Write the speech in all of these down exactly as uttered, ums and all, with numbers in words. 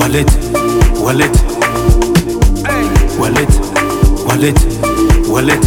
wallet, wallet, wallet, wallet, wallet.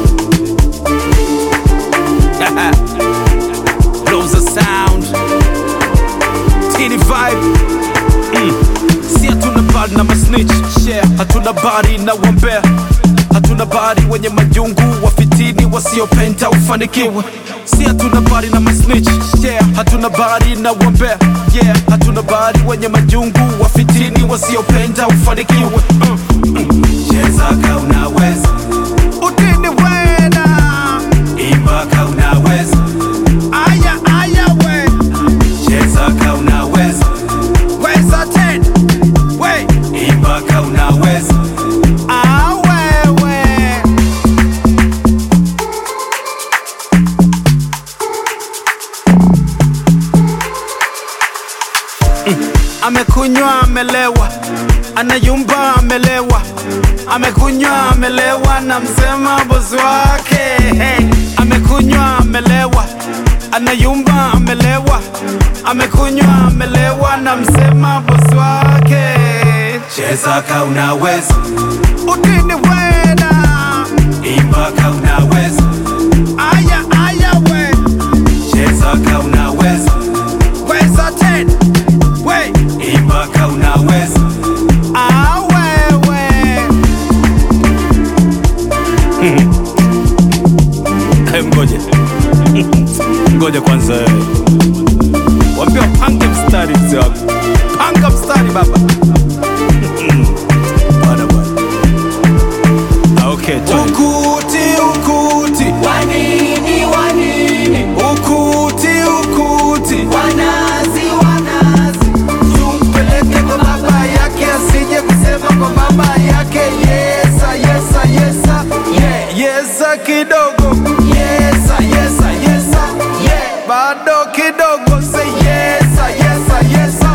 Blows a sound, teeny vibe. Mm. Si hatuna bari na masnitch, share. Hatuna bari na wambea, hatuna bari wenye majungu, wafitini wasiopenda ufanikiwe. Si hatuna bari na masnitch, yeah. Hatuna bari na wambea, yeah. Hatuna bari wenye majungu, wafitini wasiopenda ufanikiwe. mm. mm. Cheza ka unaweza, utini wena, imba ka unaweza, aya aya we. Cheza ka unaweza, weza ten, we. Imba ka unaweza, ah wewe. mm. Amekunywa amelewa, anayumba amelewa, amekunywa amelewa na msema bosi wake. Hey. Amekunywa amelewa, anayumba amelewa, amekunywa amelewa na msema bosi wake. Cheza ka unaweza, utini wena, imba ka unaweza, aya aya we. Cheza ka unaweza, weza ten, we. Imba ka unaweza, ah wewe. Ngoja ngoja kwanza, wambia pange mstari mzee wangu, panga mstari baba. Bwana bwana, okay. Ukuti ukuti, wanini wanini, ukuti ukuti, wanazi wanazi. tumpeleke kwa baba yake, asije kusema kwa mama yake. Yesa yesa yesa, yeah. Yesa kidogo, yesa yesa yesa, yeah. Bado kidogo, say yesa yesa yesa.